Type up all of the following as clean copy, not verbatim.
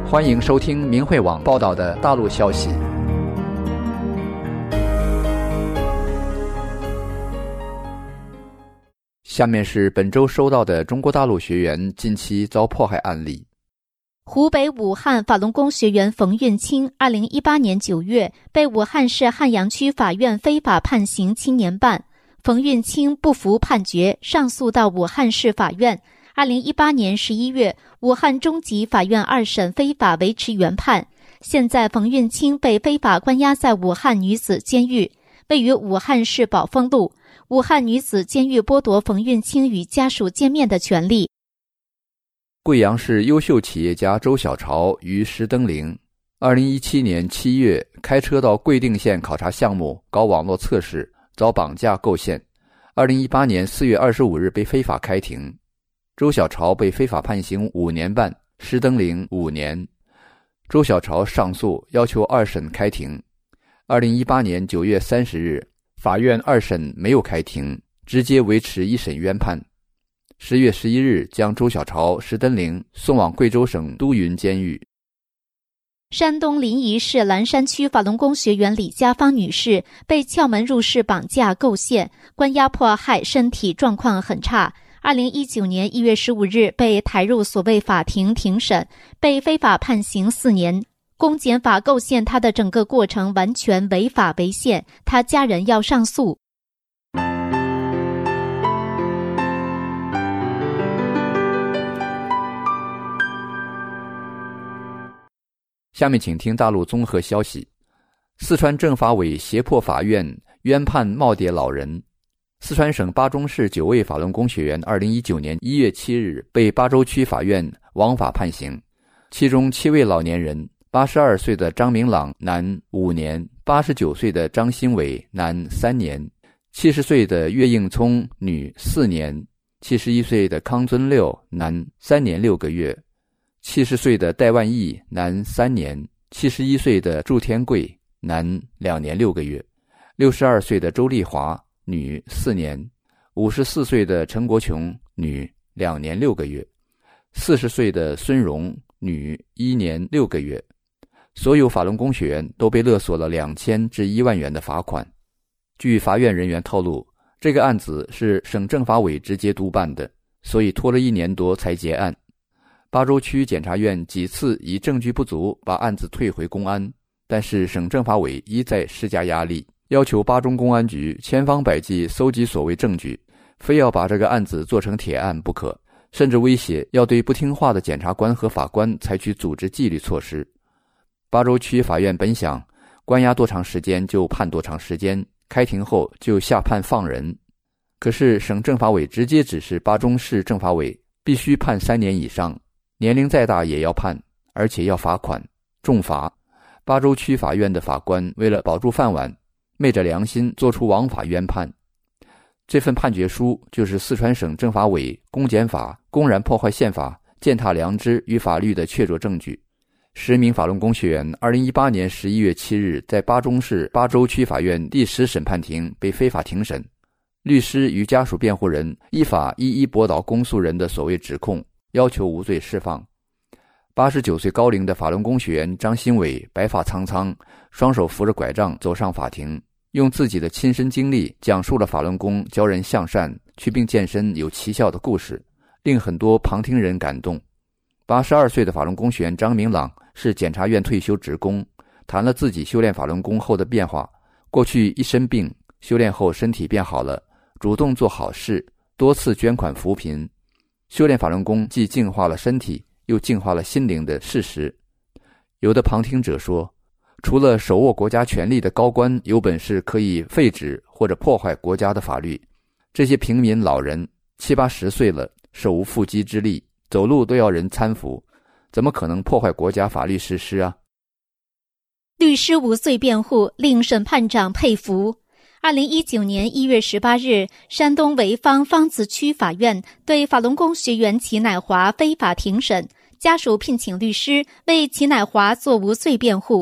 欢迎收听明慧网报道的大陆消息。下面是本周收到的中国大陆学员近期遭迫害案例。 湖北武汉法轮功学员冯运清2018年9月被武汉市汉阳区法院非法判刑7年半。冯运清不服判决，上诉到武汉市法院。2018年11月，武汉中级法院2审非法维持原判。现在冯运清被非法关押在武汉女子监狱，位于武汉市宝丰路。武汉女子监狱剥夺冯运清与家属见面的权利。 贵阳市优秀企业家周小潮于石登陵2017年7月开车到贵定县考察项目搞网络测试，遭绑架构陷。2018年4月25日被非法开庭。周小潮被非法判刑5年半，石登陵5年。周小潮上诉，要求2审开庭。2018年9月30日，法院2审没有开庭，直接维持1审原判。10月11日将周小潮、石登陵送往贵州省都匀监狱。 山东临沂市蓝山区法轮功学员李家芳女士被撬门入室绑架构陷，关押迫害，身体状况很差。2019年1月15日被抬入所谓法庭庭审，被非法判刑4年。公检法构陷她的整个过程完全违法违宪，她家人要上诉。 下面请听大陆综合消息。四川政法委胁迫法院冤判耄耋老人。四川省巴中市9位法轮功学员2019年1月7日被巴州区法院枉法判刑，其中7位老年人：82岁的张明朗男5年，89岁的张新伟男3年，70岁的岳应聪女4年，71岁的康尊六男3年6个月，70岁的戴万义男3年，71岁的祝天贵男2年6个月，62岁的周丽华女4年，54岁的陈国琼女2年6个月，40岁的孙荣女1年6个月。所有法轮功学员都被勒索了2000至1万元的罚款。据法院人员透露，这个案子是省政法委直接督办的，所以拖了1年多才结案。巴州区检察院几次以证据不足把案子退回公安，但是省政法委一再施加压力，要求巴中公安局千方百计搜集所谓证据，非要把这个案子做成铁案不可，甚至威胁要对不听话的检察官和法官采取组织纪律措施。巴州区法院本想关押多长时间就判多长时间，开庭后就下判放人，可是省政法委直接指示巴中市政法委必须判3年以上，年龄再大也要判，而且要罚款重罚。巴州区法院的法官为了保住饭碗，昧着良心做出枉法冤判。这份判决书就是四川省政法委公检法公然破坏宪法、践踏良知与法律的确凿证据。10名法轮功学员2018年11月7日在巴中市巴州区法院第10审判庭被非法庭审，律师与家属辩护人依法一一驳倒公诉人的所谓指控，要求无罪释放。89岁高龄的法轮功学员张新伟白发苍苍，双手扶着拐杖走上法庭，用自己的亲身经历讲述了法轮功教人向善、祛病健身有奇效的故事，令很多旁听人感动。82岁的法轮功学员张明朗是检察院退休职工，谈了自己修炼法轮功后的变化。过去一身病，修炼后身体变好了，主动做好事，多次捐款扶贫。修炼法轮功既净化了身体，又净化了心灵的事实。有的旁听者说，除了手握国家权力的高官有本事可以废止或者破坏国家的法律，这些平民老人70、80岁了，手无缚鸡之力，走路都要人搀扶，怎么可能破坏国家法律实施啊？ 律师无罪辩护令审判长佩服。2019年1月18日，山东潍坊方子区法院对法轮功学员齐乃华非法庭审，家属聘请律师为齐乃华做无罪辩护。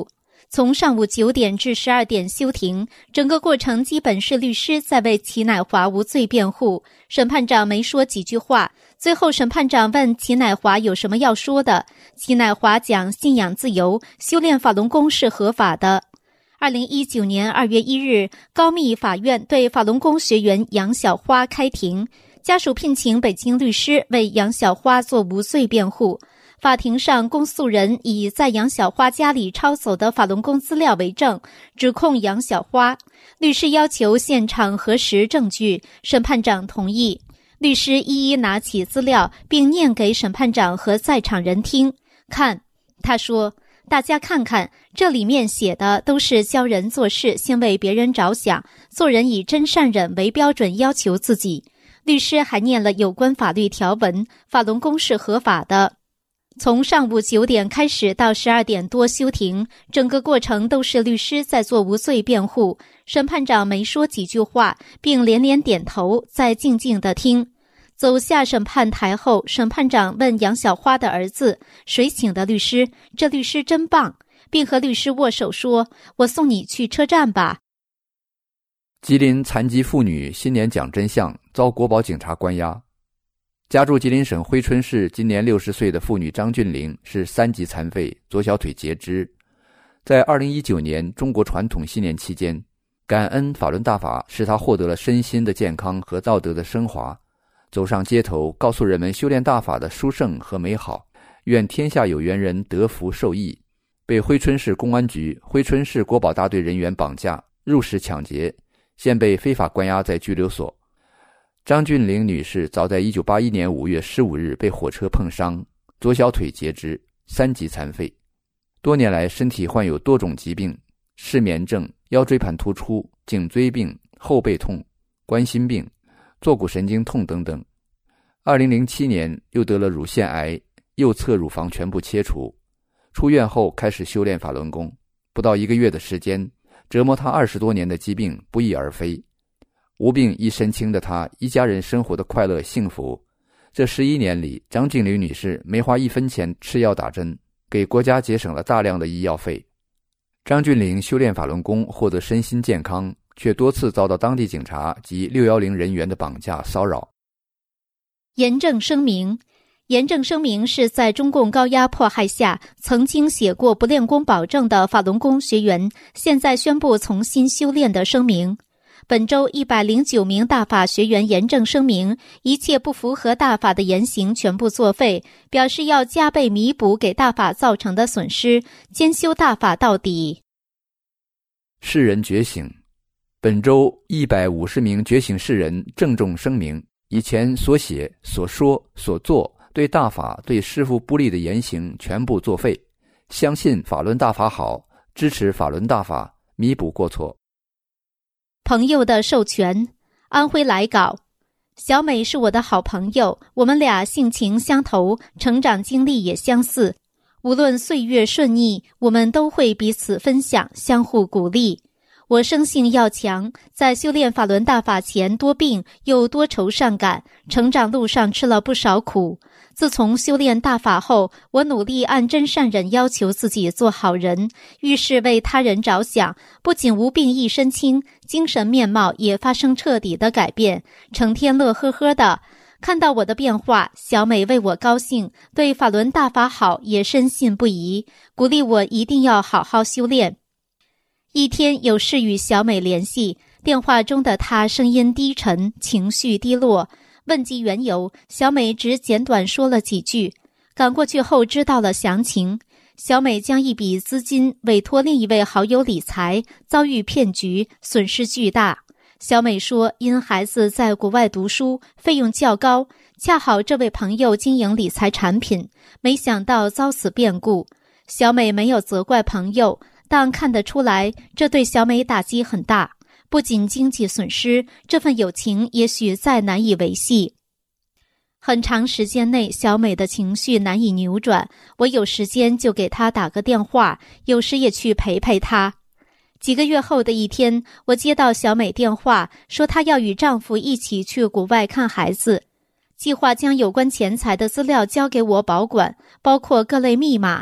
从上午9点至12点休庭，整个过程基本是律师在为齐乃华无罪辩护，审判长没说几句话。最后审判长问齐乃华有什么要说的，齐乃华讲信仰自由，修炼法轮功是合法的。2019年2月1日，高密法院对法轮功学员杨小花开庭，家属聘请北京律师为杨小花做无罪辩护。法庭上，公诉人以在杨小花家里抄走的法轮功资料为证，指控杨小花。律师要求现场核实证据，审判长同意。律师一一拿起资料，并念给审判长和在场人听。看，他说，大家看看，这里面写的都是教人做事先为别人着想，做人以真善忍为标准要求自己。律师还念了有关法律条文，法轮功是合法的。从上午9点开始到12点多休庭，整个过程都是律师在做无罪辩护，审判长没说几句话，并连连点头，在静静地听。走下审判台后，审判长问杨小花的儿子，谁请的律师？这律师真棒，并和律师握手说，我送你去车站吧。 吉林残疾妇女新年讲真相遭国保警察关押。家住吉林省珲春市，今年60岁的妇女张俊玲是3级残废，左小腿截肢。在2019年中国传统新年期间，感恩法轮大法使她获得了身心的健康和道德的升华，走上街头告诉人们修炼大法的殊胜和美好，愿天下有缘人得福受益。被珲春市公安局珲春市国保大队人员绑架入室抢劫，现被非法关押在拘留所。张俊玲女士早在1981年5月15日被火车碰伤，左小腿截肢，3级残废。多年来身体患有多种疾病，失眠症、腰椎盘突出、颈椎病、后背痛、冠心病、坐骨神经痛等等。2007年又得了乳腺癌，右侧乳房全部切除。出院后开始修炼法轮功，不到1个月的时间，折磨她20多年的疾病不翼而飞。无病一身轻的她，一家人生活的快乐幸福。这11年里，张俊玲女士没花1分钱吃药打针，给国家节省了大量的医药费。张俊玲修炼法轮功获得身心健康，却多次遭到当地警察及610人员的绑架骚扰。 严正声明，严正声明是在中共高压迫害下曾经写过不练功保证的法轮功学员现在宣布重新修炼的声明。本周109名大法学员严正声明，一切不符合大法的言行全部作废，表示要加倍弥补给大法造成的损失，坚修大法到底。 世人觉醒。本周150名觉醒世人郑重声明，以前所写、所说、所做对大法、对师父不利的言行全部作废，相信法轮大法好，支持法轮大法，弥补过错。 朋友的授权，安徽来稿。小美是我的好朋友，我们俩性情相投，成长经历也相似。无论岁月顺逆，我们都会彼此分享，相互鼓励。我生性要强，在修炼法轮大法前多病又多愁善感，成长路上吃了不少苦。自从修炼大法后，我努力按真善忍要求自己做好人，遇事为他人着想，不仅无病一身轻，精神面貌也发生彻底的改变，成天乐呵呵的。看到我的变化，小美为我高兴，对法轮大法好也深信不疑，鼓励我一定要好好修炼。一天有事与小美联系，电话中的她声音低沉，情绪低落。问及缘由，小美只简短说了几句。赶过去后知道了详情，小美将一笔资金委托另一位好友理财，遭遇骗局，损失巨大。小美说，因孩子在国外读书，费用较高，恰好这位朋友经营理财产品，没想到遭此变故。小美没有责怪朋友，但看得出来，这对小美打击很大。不仅经济损失，这份友情也许再难以维系。很长时间内，小美的情绪难以扭转，我有时间就给她打个电话，有时也去陪陪她。几个月后的一天，我接到小美电话，说她要与丈夫一起去国外看孩子，计划将有关钱财的资料交给我保管，包括各类密码。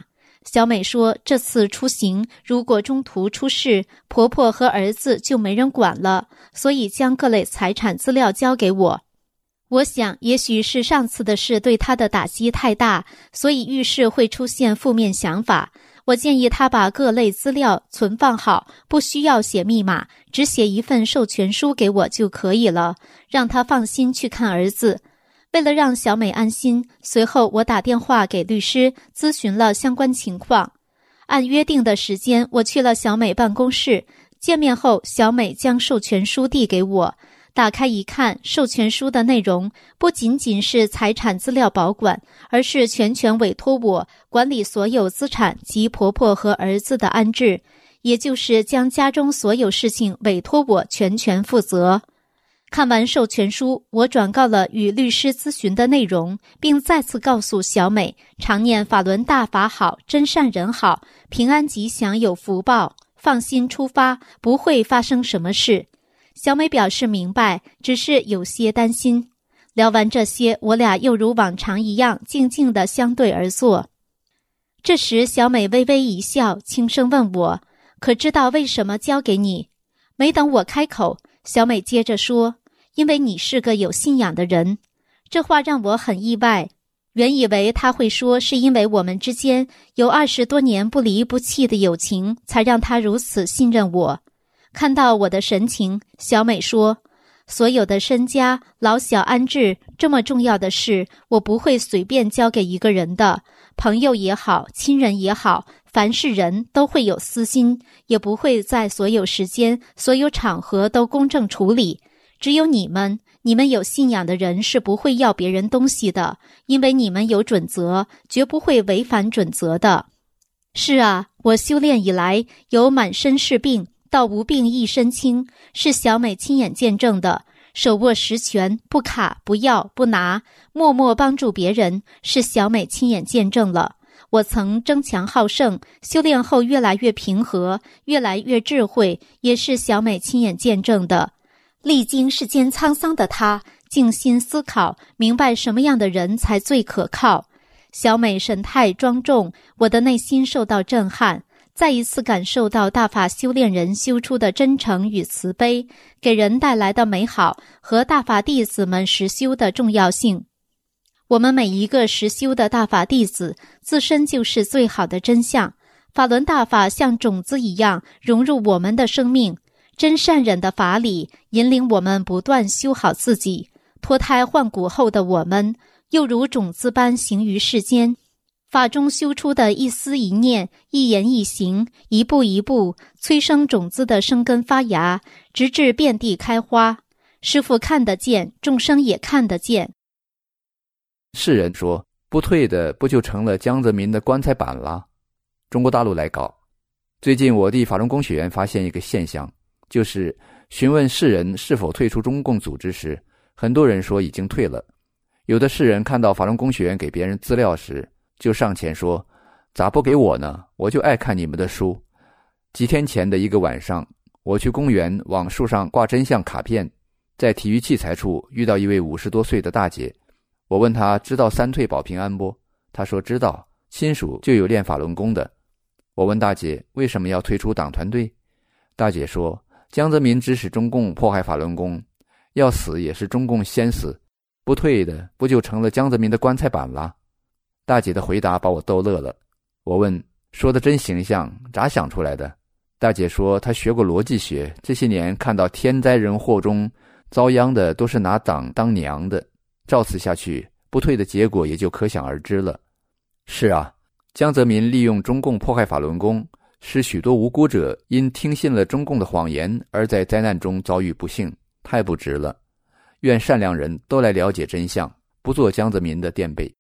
小美说，这次出行如果中途出事，婆婆和儿子就没人管了，所以将各类财产资料交给我。我想也许是上次的事对她的打击太大，所以遇事会出现负面想法。我建议她把各类资料存放好，不需要写密码，只写一份授权书给我就可以了，让她放心去看儿子。为了让小美安心，随后我打电话给律师咨询了相关情况。按约定的时间，我去了小美办公室，见面后，小美将授权书递给我。打开一看，授权书的内容不仅仅是财产资料保管，而是全权委托我管理所有资产及婆婆和儿子的安置，也就是将家中所有事情委托我全权负责。看完授权书，我转告了与律师咨询的内容，并再次告诉小美，常念法轮大法好，真善人好，平安吉祥有福报，放心出发，不会发生什么事。小美表示明白，只是有些担心。聊完这些，我俩又如往常一样静静地相对而坐。这时小美微微一笑，轻声问我，可知道为什么交给你？没等我开口，小美接着说，因为你是个有信仰的人。这话让我很意外，原以为她会说是因为我们之间有20多年不离不弃的友情，才让她如此信任我。看到我的神情，小美说，所有的身家、老小安置这么重要的事，我不会随便交给一个人的。朋友也好，亲人也好，凡是人都会有私心，也不会在所有时间、所有场合都公正处理。只有你们有信仰的人是不会要别人东西的，因为你们有准则，绝不会违反准则的。是啊，我修炼以来，有满身是病，到无病一身轻，是小美亲眼见证的。手握实权，不卡不要不拿，默默帮助别人，是小美亲眼见证了。我曾争强好胜，修炼后越来越平和，越来越智慧，也是小美亲眼见证的。历经世间沧桑的她，静心思考，明白什么样的人才最可靠。小美神态庄重，我的内心受到震撼，再一次感受到大法修炼人修出的真诚与慈悲，给人带来的美好和大法弟子们实修的重要性。我们每一个实修的大法弟子，自身就是最好的真相。法轮大法像种子一样融入我们的生命，真善忍的法理引领我们不断修好自己。脱胎换骨后的我们，又如种子般行于世间。法中修出的一思一念、一言一行，一步一步催生种子的生根发芽，直至遍地开花。师父看得见，众生也看得见。 世人说，不退的不就成了江泽民的棺材板了？中国大陆来稿。最近我地法轮功学员发现一个现象，就是询问世人是否退出中共组织时，很多人说已经退了。有的世人看到法轮功学员给别人资料时，就上前说，咋不给我呢？我就爱看你们的书。几天前的一个晚上，我去公园往树上挂真相卡片，在体育器材处遇到一位50多岁的大姐。我问她知道三退保平安不？她说知道，亲属就有练法轮功的。我问大姐为什么要退出党团队？大姐说，江泽民指使中共迫害法轮功，要死也是中共先死，不退的不就成了江泽民的棺材板了？大姐的回答把我逗乐了。我问，说的真形象，咋想出来的？大姐说，她学过逻辑学，这些年看到天灾人祸中遭殃的都是拿党当娘的，照此下去，不退的结果也就可想而知了。是啊，江泽民利用中共迫害法轮功，使许多无辜者因听信了中共的谎言而在灾难中遭遇不幸，太不值了。愿善良人都来了解真相，不做江泽民的垫背。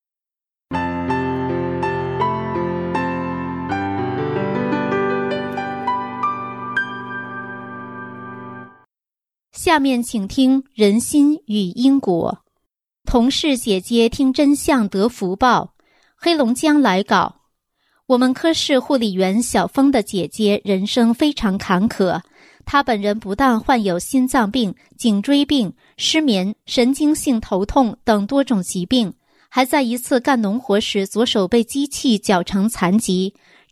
下面请听人心与因果。同事姐姐听真相得福报。黑龙江来稿。我们科室护理员小峰的姐姐人生非常坎坷，她本人不但患有心脏病、颈椎病、失眠、神经性头痛等多种疾病，还在一次干农活时左手被机器绞成残疾，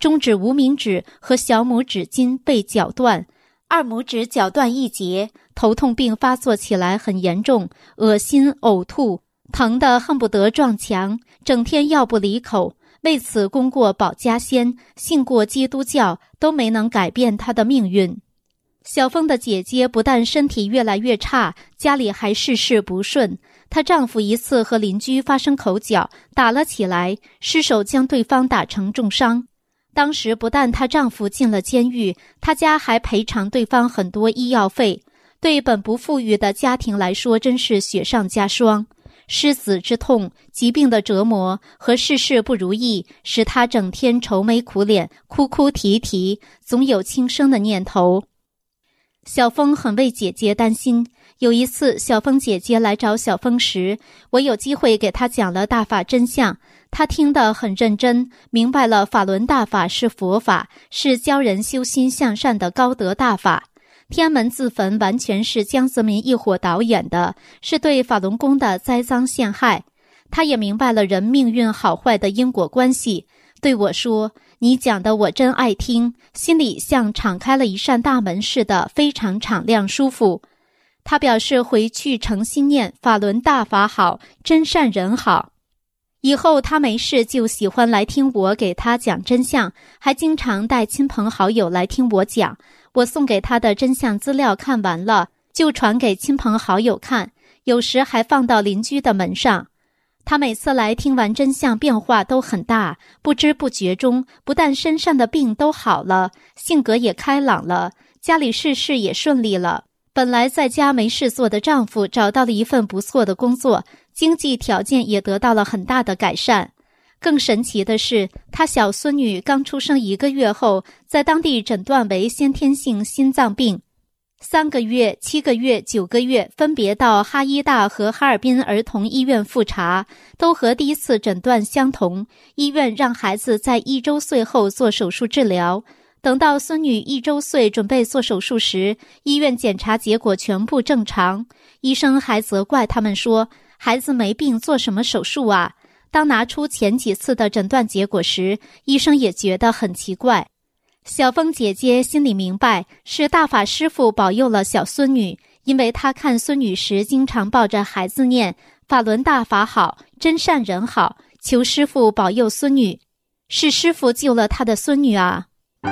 中指、无名指和小拇指筋被绞断，二拇指绞断一节，头痛病发作起来很严重，恶心、呕吐，疼得恨不得撞墙，整天药不离口。为此功过保家仙，信过基督教，都没能改变他的命运。小峰的姐姐不但身体越来越差，家里还事事不顺。她丈夫一次和邻居发生口角，打了起来，失手将对方打成重伤。当时不但她丈夫进了监狱，她家还赔偿对方很多医药费，对本不富裕的家庭来说真是雪上加霜。失子之痛、疾病的折磨和事事不如意，使她整天愁眉苦脸、哭哭啼啼，总有轻生的念头。小峰很为姐姐担心。有一次，小峰姐姐来找小峰时，我有机会给她讲了大法真相。她听得很认真，明白了法轮大法是佛法，是教人修心向善的高德大法。天安门自焚完全是江泽民一伙导演的，是对法轮功的栽赃陷害。他也明白了人命运好坏的因果关系，对我说：“你讲的我真爱听，心里像敞开了一扇大门似的，非常敞亮舒服。”他表示回去诚心念法轮大法好，真善人好。以后他没事就喜欢来听我给他讲真相，还经常带亲朋好友来听我讲。我送给他的真相资料看完了，就传给亲朋好友看，有时还放到邻居的门上。他每次来听完真相变化都很大，不知不觉中不但身上的病都好了，性格也开朗了，家里事事也顺利了。本来在家没事做的丈夫找到了一份不错的工作，经济条件也得到了很大的改善。更神奇的是，他小孙女刚出生1个月后，在当地诊断为先天性心脏病。3个月、7个月、9个月分别到哈医大和哈尔滨儿童医院复查，都和第一次诊断相同。医院让孩子在1周岁后做手术治疗。等到孙女1周岁准备做手术时，医院检查结果全部正常。医生还责怪他们说：“孩子没病，做什么手术啊？”当拿出前几次的诊断结果时，医生也觉得很奇怪。小峰姐姐心里明白，是大法师父保佑了小孙女，因为她看孙女时经常抱着孩子念法轮大法好，真善人好，求师父保佑孙女。是师父救了她的孙女啊。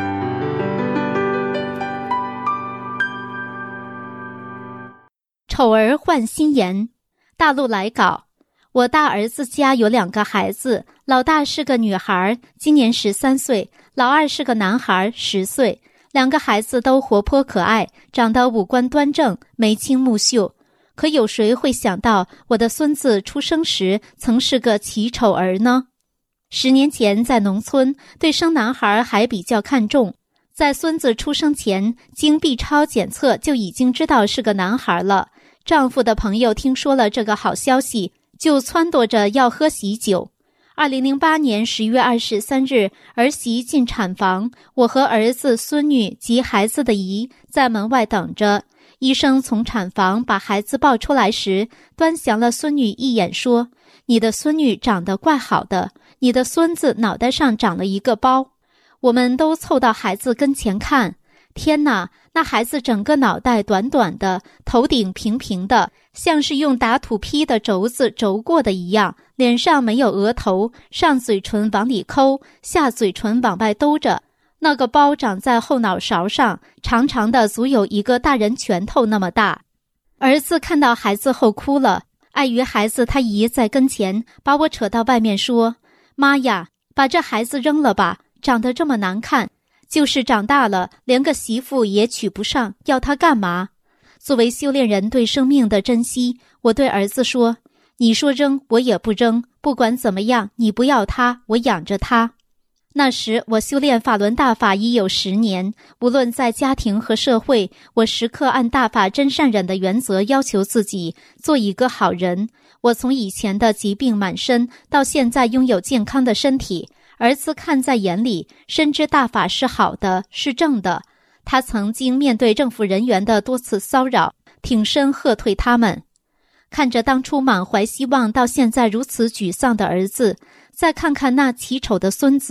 丑儿换心颜。大陆来稿。我大儿子家有2个孩子，老大是个女孩，今年13岁，老二是个男孩，10岁。2个孩子都活泼可爱，长得五官端正，眉清目秀。可有谁会想到，我的孙子出生时曾是个奇丑儿呢？10年前在农村，对生男孩还比较看重，在孙子出生前，经 B 超检测就已经知道是个男孩了。丈夫的朋友听说了这个好消息，就撺掇着要喝喜酒。2008年10月23日，儿媳进产房，我和儿子、孙女及孩子的姨在门外等着。医生从产房把孩子抱出来时，端详了孙女一眼，说：“你的孙女长得怪好的，你的孙子脑袋上长了一个包。”我们都凑到孩子跟前看，天哪，那孩子整个脑袋短短的，头顶平平的，像是用打土坯的轴子轴过的一样，脸上没有额头，上嘴唇往里抠，下嘴唇往外兜着。那个包长在后脑勺上，长长的足有一个大人拳头那么大。儿子看到孩子后哭了，碍于孩子他姨在跟前，把我扯到外面说：“妈呀，把这孩子扔了吧，长得这么难看，就是长大了连个媳妇也娶不上，要他干嘛？”作为修炼人对生命的珍惜，我对儿子说：“你说扔我也不扔，不管怎么样，你不要他，我养着他。”那时我修炼法轮大法已有10年，无论在家庭和社会，我时刻按大法真善忍的原则要求自己，做一个好人。我从以前的疾病满身，到现在拥有健康的身体，儿子看在眼里，深知大法是好的，是正的。他曾经面对政府人员的多次骚扰，挺身喝退他们。看着当初满怀希望到现在如此沮丧的儿子，再看看那奇丑的孙子，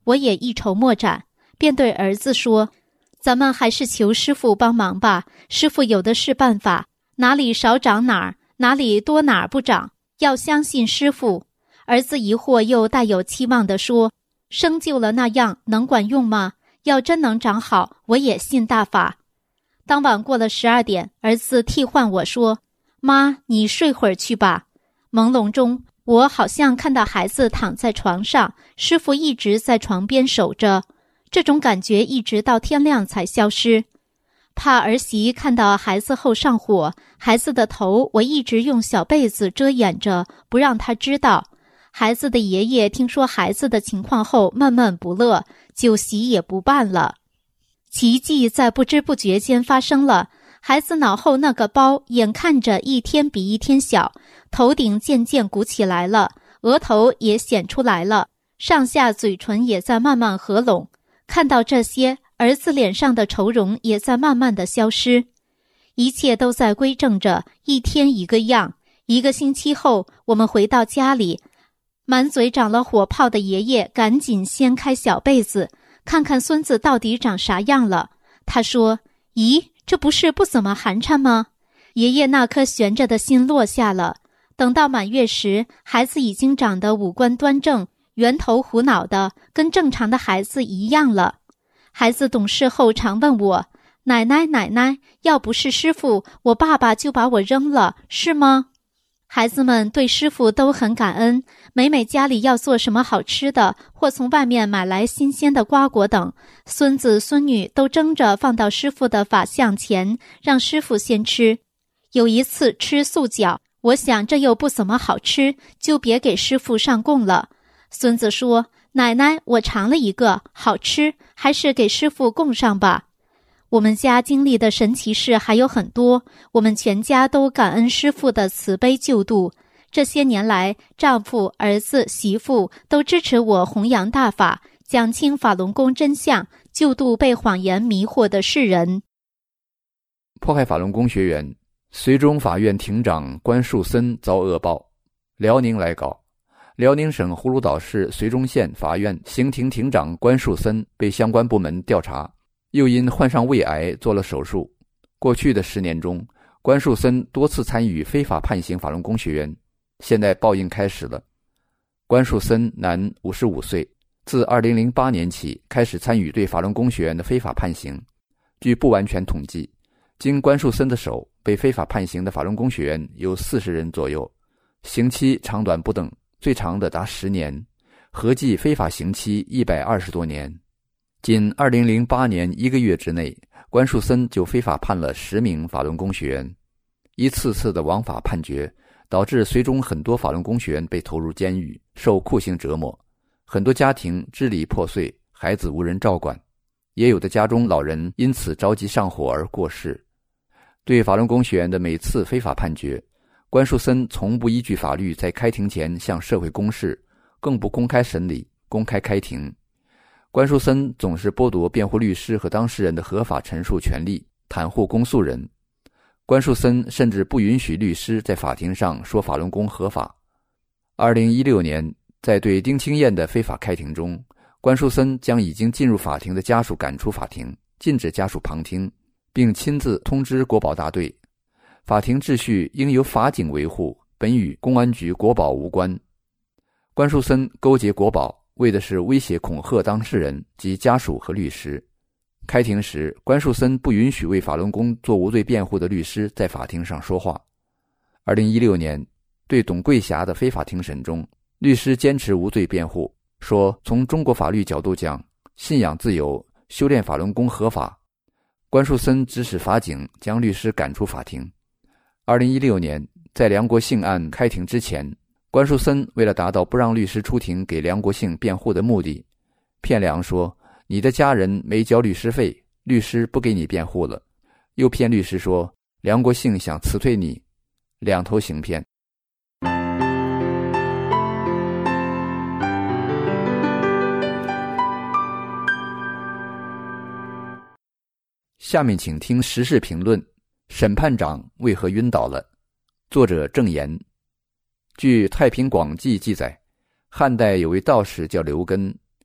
我也一筹莫展，便对儿子说：“咱们还是求师父帮忙吧，师父有的是办法，哪里少长哪儿，哪里多哪儿不长，要相信师父。”儿子疑惑又带有期望地说：“生就了那样，能管用吗？要真能长好，我也信大法。”当晚过了12点，儿子替换我说：“妈，你睡会儿去吧。”朦胧中，我好像看到孩子躺在床上，师父一直在床边守着，这种感觉一直到天亮才消失。怕儿媳看到孩子后上火，孩子的头我一直用小被子遮掩着，不让他知道。孩子的爷爷听说孩子的情况后闷闷不乐，酒席也不办了。奇迹在不知不觉间发生了，孩子脑后那个包眼看着一天比一天小，头顶渐渐鼓起来了，额头也显出来了，上下嘴唇也在慢慢合拢。看到这些，儿子脸上的愁容也在慢慢的消失。一切都在规正着，一天一个样。1个星期后，我们回到家里，满嘴长了火泡的爷爷赶紧掀开小被子，看看孙子到底长啥样了。他说：“咦，这不是不怎么寒碜吗？”爷爷那颗悬着的心落下了。等到满月时，孩子已经长得五官端正，圆头虎脑的，跟正常的孩子一样了。孩子懂事后常问我：“奶奶，奶奶，要不是师父，我爸爸就把我扔了，是吗？”孩子们对师父都很感恩，每家里要做什么好吃的，或从外面买来新鲜的瓜果等，孙子孙女都争着放到师父的法像前，让师父先吃。有一次吃素饺，我想这又不怎么好吃，就别给师父上供了。孙子说：“奶奶，我尝了一个，好吃，还是给师父供上吧。”我们家经历的神奇事还有很多，我们全家都感恩师父的慈悲救度。这些年来，丈夫、儿子、媳妇都支持我弘扬大法，讲清法轮功真相，救度被谎言迷惑的世人。 迫害法轮功学员，绥中法院庭长关树森遭恶报。辽宁来稿，辽宁省葫芦岛市绥中县法院刑庭庭长关树森被相关部门调查，又因患上胃癌做了手术。过去的10年中，关树森多次参与非法判刑法轮功学员，现在报应开始了。关树森男，55岁，自2008年起开始参与对法轮功学员的非法判刑。据不完全统计，经关树森的手被非法判刑的法轮功学员有40人左右，刑期长短不等，最长的达10年，合计非法刑期120多年。仅2008年1个月之内，关树森就非法判了10名法轮功学员。一次次的枉法判决，导致绥中很多法轮功学员被投入监狱，受酷刑折磨。很多家庭支离破碎，孩子无人照管，也有的家中老人因此着急上火而过世。对法轮功学员的每次非法判决，关树森从不依据法律在开庭前向社会公示，更不公开审理、公开开庭。关树森总是剥夺辩护律师和当事人的合法陈述权利，袒护公诉人。关树森甚至不允许律师在法庭上说法轮功合法。2016年，在对丁清燕的非法开庭中，关树森将已经进入法庭的家属赶出法庭，禁止家属旁听，并亲自通知国保大队，法庭秩序应由法警维护，本与公安局国保无关。关树森勾结国保，为的是威胁恐吓当事人及家属和律师。开庭时，关树森不允许为法轮功做无罪辩护的律师在法庭上说话。2016年，对董桂霞的非法庭审中，律师坚持无罪辩护，说从中国法律角度讲，信仰自由，修炼法轮功合法。关树森指使法警将律师赶出法庭。2016年，在梁国庆案开庭之前，关树森为了达到不让律师出庭给梁国庆辩护的目的，骗梁说你的家人没交律师费，律师不给你辩护了，又骗律师说梁国庆想辞退你，两头行骗。下面请听时事评论：审判长为何晕倒了？作者郑言。据《太平广记》记载，汉代有位道士叫刘根，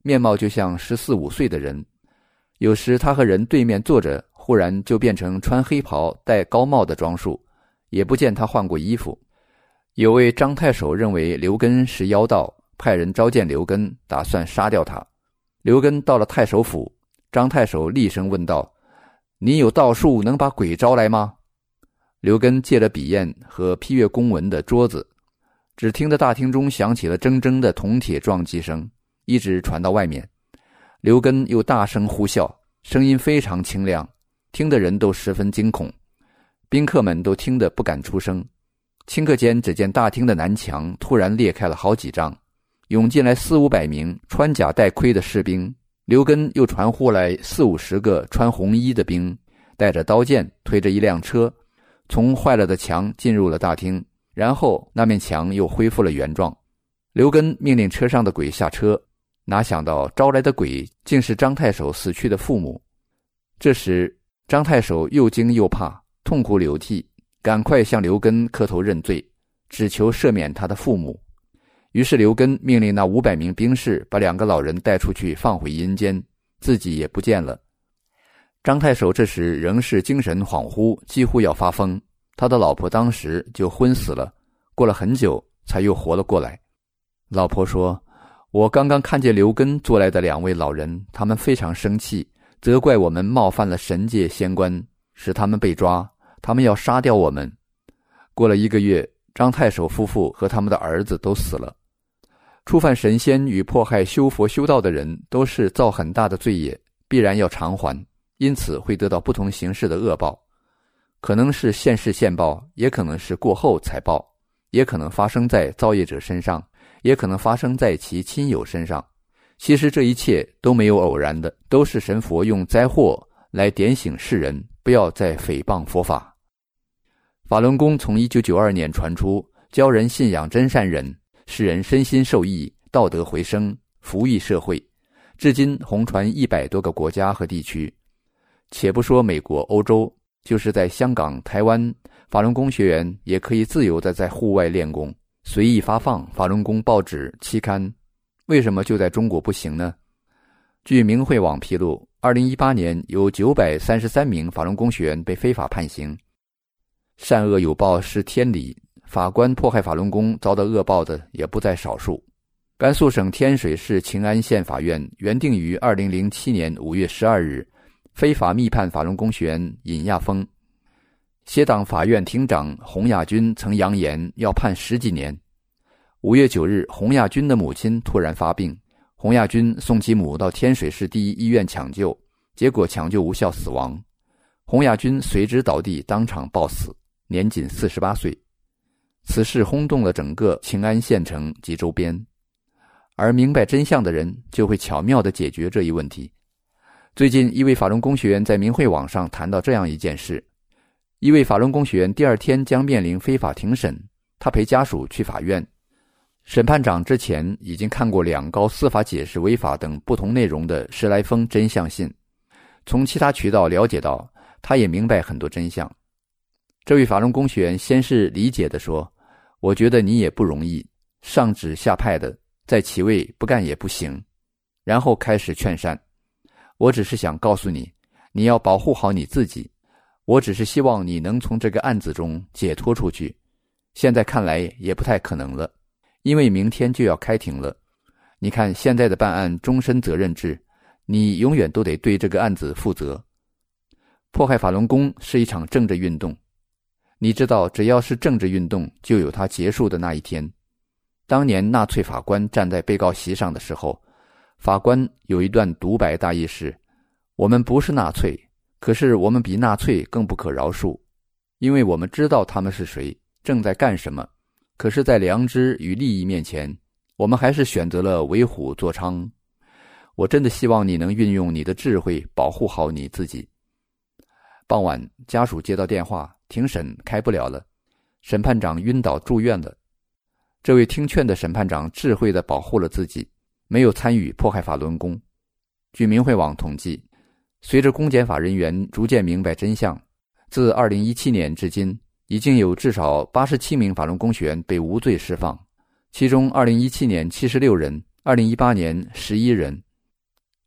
面貌就像14、15岁的人。有时他和人对面坐着，忽然就变成穿黑袍戴高帽的装束，也不见他换过衣服。有位张太守认为刘根是妖道，派人召见刘根，打算杀掉他。刘根到了太守府，张太守厉声问道：你有道术能把鬼招来吗？刘根借了笔砚和批阅公文的桌子，只听得大厅中响起了铮铮的铜铁撞击声，一直传到外面。刘根又大声呼啸，声音非常清亮，听的人都十分惊恐，宾客们都听得不敢出声。顷刻间，只见大厅的南墙突然裂开了好几丈，涌进来4、500名穿甲戴盔的士兵。刘根又传呼来40、50个穿红衣的兵，带着刀剑，推着一辆车，从坏了的墙进入了大厅，然后那面墙又恢复了原状。刘根命令车上的鬼下车，哪想到招来的鬼竟是张太守死去的父母。这时张太守又惊又怕，痛哭流涕，赶快向刘根磕头认罪，只求赦免他的父母。于是刘根命令那500名兵士把2个老人带出去放回阴间，自己也不见了。张太守这时仍是精神恍惚，几乎要发疯，他的老婆当时就昏死了，过了很久才又活了过来。老婆说：我刚刚看见刘根做来的2位老人，他们非常生气，责怪我们冒犯了神界仙官，使他们被抓，他们要杀掉我们。过了1个月，张太守夫妇和他们的儿子都死了。触犯神仙与迫害修佛修道的人都是造很大的罪业，必然要偿还，因此会得到不同形式的恶报，可能是现世现报，也可能是过后才报，也可能发生在造业者身上，也可能发生在其亲友身上。其实这一切都没有偶然的，都是神佛用灾祸来点醒世人，不要再诽谤佛法。法轮功从1992年传出，教人信仰真善忍，使人身心受益，道德回升，福益社会，至今红传100多个国家和地区。且不说美国、欧洲，就是在香港、台湾，法轮功学员也可以自由地在户外练功，随意发放法轮功报纸、期刊。为什么就在中国不行呢？据明慧网披露，2018年有933名法轮功学员被非法判刑。善恶有报是天理，法官迫害法轮功遭到恶报的也不在少数。甘肃省天水市晴安县法院原定于2007年5月12日非法密判法轮功学员尹亚峰。协党法院庭长洪亚军曾扬言要判10几年。5月9日，洪亚军的母亲突然发病，洪亚军送其母到天水市第一医院抢救，结果抢救无效死亡。洪亚军随之倒地，当场暴死，年仅48岁。此事轰动了整个晴安县城及周边，而明白真相的人就会巧妙地解决这一问题。最近一位法轮功学员在明慧网上谈到这样一件事：一位法轮功学员第2天将面临非法庭审，他陪家属去法院。审判长之前已经看过2高司法解释违法等不同内容的10来封真相信，从其他渠道了解到，他也明白很多真相。这位法轮功学员先是理解地说：我觉得你也不容易，上旨下派的，在其位不干也不行。然后开始劝善：我只是想告诉你，你要保护好你自己，我只是希望你能从这个案子中解脱出去，现在看来也不太可能了，因为明天就要开庭了。你看现在的办案终身责任制，你永远都得对这个案子负责。迫害法轮功是一场政治运动，你知道，只要是政治运动，就有它结束的那一天。当年纳粹法官站在被告席上的时候，法官有一段独白，大意是：我们不是纳粹，可是我们比纳粹更不可饶恕，因为我们知道他们是谁，正在干什么，可是在良知与利益面前，我们还是选择了为虎作伥。我真的希望你能运用你的智慧保护好你自己。傍晚，家属接到电话，庭审开不了了，审判长晕倒住院了。这位听劝的审判长智慧地保护了自己，没有参与迫害法轮功。据明慧网统计，随着公检法人员逐渐明白真相，自2017年至今，已经有至少87名法轮功学员被无罪释放，其中2017年76人，2018年11人，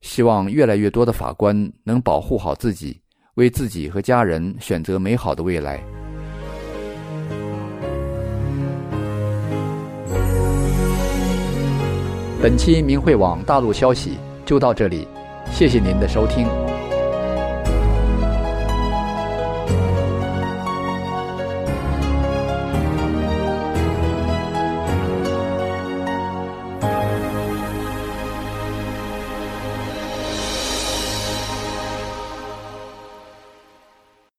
希望越来越多的法官能保护好自己，为自己和家人选择美好的未来。本期明慧网大陆消息就到这里，谢谢您的收听。